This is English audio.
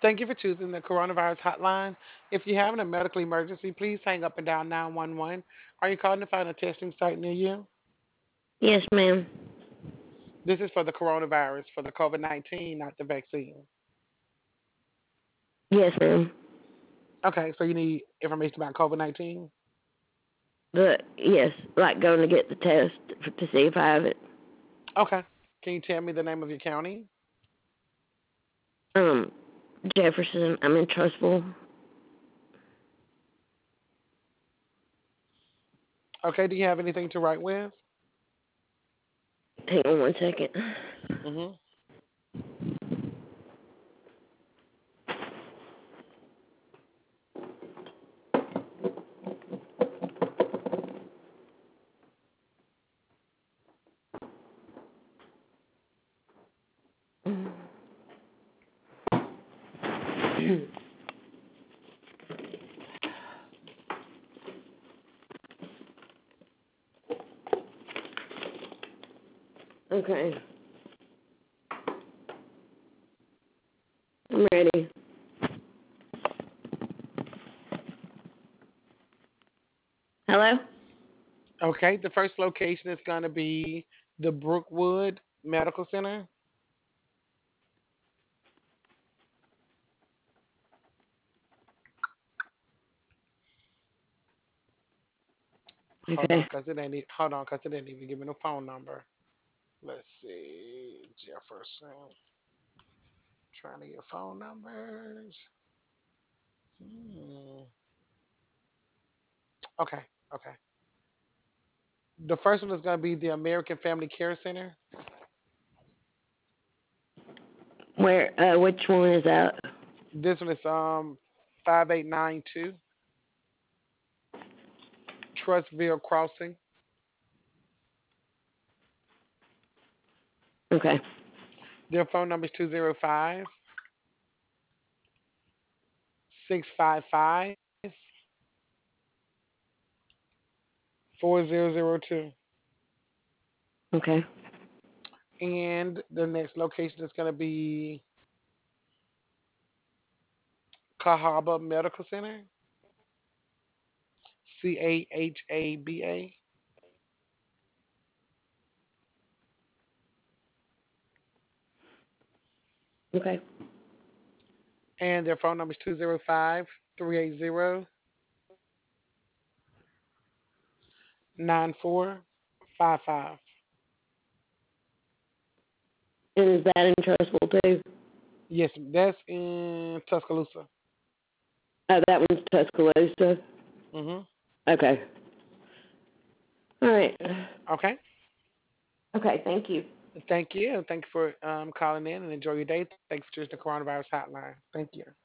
Thank you for choosing the coronavirus hotline. If you're having a medical emergency, please hang up and dial 911. Are you calling to find a testing site near you? Yes, ma'am. This is for the coronavirus, for the COVID 19, not the vaccine. Yes, ma'am. Okay, so you need information about COVID 19? But yes, like going to get the test to see if I have it. Okay. Can you tell me the name of your county? Um, Jefferson. I'm in Trustful. Okay, do you have anything to write with? Hang on 1 second. Hmm. Okay, I'm ready. Hello. Okay, the first location is going to be the Brookwood Medical Center. Hold on, Okay. cause it ain't. Hold on, cause it didn't even give me no phone number. Let's see, Jefferson. Trying to get phone numbers. Hmm. Okay, okay. The first one is going to be the American Family Care Center. Where? Which one is that? This one is 5892 Trustville Crossing. Okay. Their phone number is 205 655 4002. Okay. And the next location is going to be Cahaba Medical Center. Cahaba. Okay. And their phone number is 205 380 9455. And is that in Trustful too? Yes, that's in Tuscaloosa. Oh, that one's Tuscaloosa. Hmm. Okay. All right. Okay. Okay. Thank you. Thank you. Thank you for calling in and enjoy your day. Thanks for choosing the coronavirus hotline. Thank you.